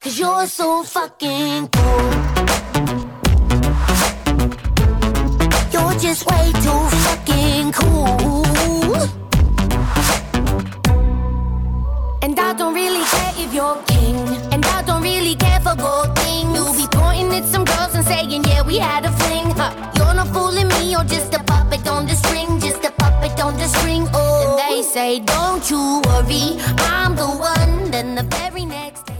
'cause you're so fucking cool. You're just way too fucking cool. And I don't really care if you're king, and I don't really care for gold things. You'll be pointing at some girls and saying, yeah, we had a fling. You're not fooling me, you're just a puppet on the string, just a puppet on the string. Oh, and they say, don't you worry, I'm the one. Then the very next day